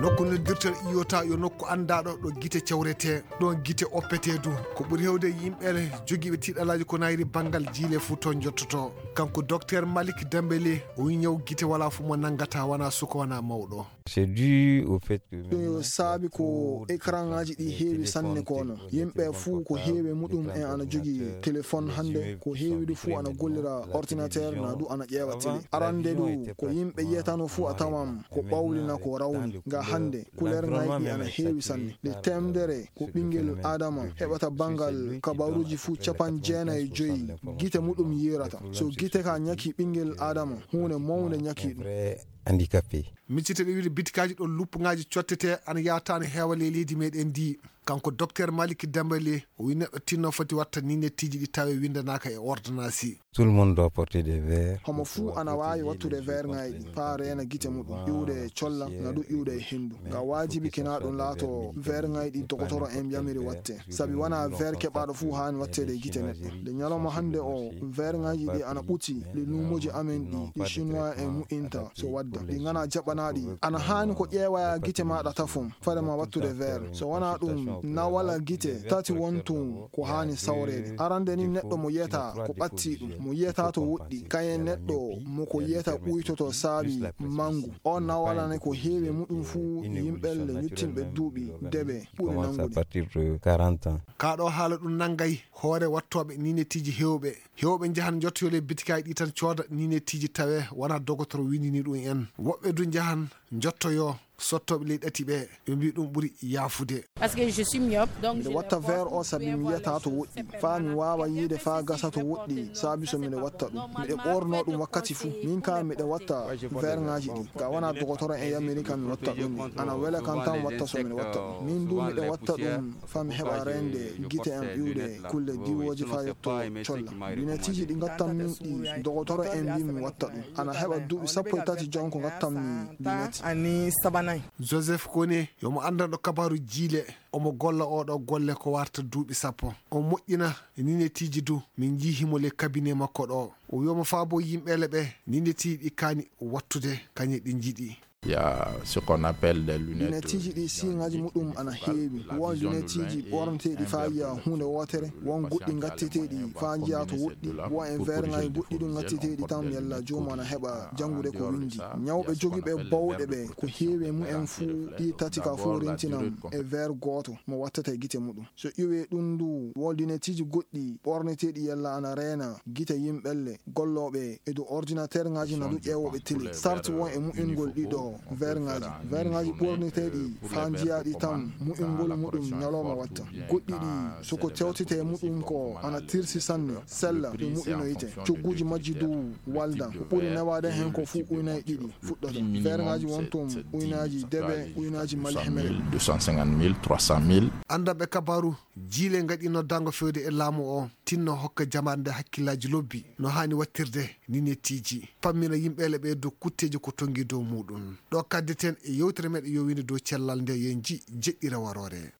nokku noddirtel iyota yo nokku andaɗo ɗo guite cawrete ɗon guite oppete du ko ɓuuri hewde yimɓe jogiiɓe tiɗalaji ko nayri banggal jiile fuu toon jottoto kanko docteur Malik Dembélé o wi ñaw guite wala fu mo nangata wona suka wona mawɗo. C'est dû au fait que ɗum saabi ko écran ngaji ɗi heewi sanne kono yimɓe fuu ko heewi muɗum en ana jogii téléphone hannde ko heewi du fuu ana gollira ordinateur na du ana ƴeewa télé arande du ko yimɓe yiyatano fuu a tawam ko ɓawlina ko rawni nga hannde couleur ngaji ɗi ana heewi sanne nde temdere ko ɓinguel adama heɓata bangal kabaruji fuu 95 guite muɗum yirata so guite ka ñaki ɓinguel adama hunde mawde ñaki ɗum handicapé. miccite ɗe wiide bitikaji ɗo luppuŋaji cottete ana yatani heewa leydi meɗen ndi kanko docteur Malik Dembélé o wi neɗɗo tinno foti watta ni nettiji ɗi tawe windanaka e ordonnance. Tout le monde doit porter des verres. homo fuu ana wawi wattude verre ngaji ɗi fa reena guite muɗum ƴiwde colla na du ƴiwde e hendu nga wajibi kena ɗum laato verre ngaji ɗi dogotoro en mbiyamiri watte saabi wona verre keɓaɗo fuu hani wattede e guite neɗɗo nde ñalawma hannde o verre ngaji ɗi ana ɓuti le numoji amen ɗi chinois en mu'inta so wadda ɗi gana jaɓanaɗi ana hani ko ƴeewaya guite maɗa tafum farema wattude verre so wona ɗum na wala guite tati wontum ko hani sawrede arande ni neɗɗo mo yiyata ko ɓatti ɗum mo yiyata to woɗɗi kayen neɗɗo mo ko yiyata ɓuytoto saabi mangu on na walane ko heewi muɗum fuu yimɓelle yettimɓe duuɓi deɓe ɓuri nangude partir de 40 ans. kaɗo haala ɗum naggay hoore wattoɓe ninettiji hewɓe jahan jottole bitikaji ɗi tan cooda ninettiji tawe wona dogotoro windini ɗum en woɓɓe du jahan jottoyo sottoɓe ley ɗati ɓe ɓe mbi ɗum ɓuuri yaafude. Parce que je suis myope donc miɗe watta verre o saabi mi yiyata to woɗɗi fa mi wawa yiide fa gasa to woɗɗi saabi so miɗe watta ɗum miɗe ɓorno ɗum wakkati fuu min ka miɗe watta verre ngaji ɗi ga wona dogotoro en yamiri kam mi watta ɗum ana wela kan tan watta so miɗe watta ɗum min du miɗe watta ɗum fa mi heɓa rende guite am ƴiwde kulle diwoji fa yetto colla lunetiji ɗi gattam min ɗi dogotoro en mbi mi watta ɗum ana heɓa duuɓi 13 jon ko gattammi lunette ani sabanayi. Joseph Kone yomo andanɗo kabaru jiile omo golla oɗo golle ko warta duuɓi 10 o moƴƴina ninettiji du min jihimo le cabinet makko ɗo o wiyoma fa bo yimɓele ɓe ninettiji ɗi kani wattude kañe ɗi jiiɗi. Il y a ce qu'on appelle des lunettes. Lunetiji ɗi siŋaji muɗum ana heewi won lunetiji ɓorneteɗi fa yiya hunde wotere won goɗɗi gatteteɗi fa jiya to woɗɗi won en verre ngaji goɗɗi ɗum gatteteɗi tan yalla jomum ana heɓa jangude ko windi ñawɓe jogiiɓe bawɗe ɓe ko heewi mumen fuu ɗi tati ka fo rentinam e verre goto mo wattata e guite muɗum so ƴiwe ɗum du won lunetiji goɗɗi ɓorneteɗi yalla ana reena guite yimɓelle golloɓe e dow ordinateur ngaji na du ƴeewoɓe télé sarti won e mu'ingol ɗiɗo verre ngaji ɓorneteɗi fa jiyaɗi tan mu'ingol muɗum ñalawma watta goɗɗi ɗi soko tewtete muɗum ko ana tirsi sanne sella ɗo mu'inoyte cogguji majji du walda ko ɓuri newade hen ko fuu ujunnaje ɗiɗi fuɗɗata verre ngaji wontum ujunnaji deɓe ujunnaji malhemere 250 000 300 000 andaɓe kabaru jiile gaɗi noddango fewde e laamu o tinno hokka jamande hakkillaji lobbi no hani wattirde ninettiji pammina yimɓele ɓe dow kutteji ko tongi dow muɗum ɗo kaddeten e yewtere meɗe yowinde dow cellal nde yen ji jeɗɗira warore.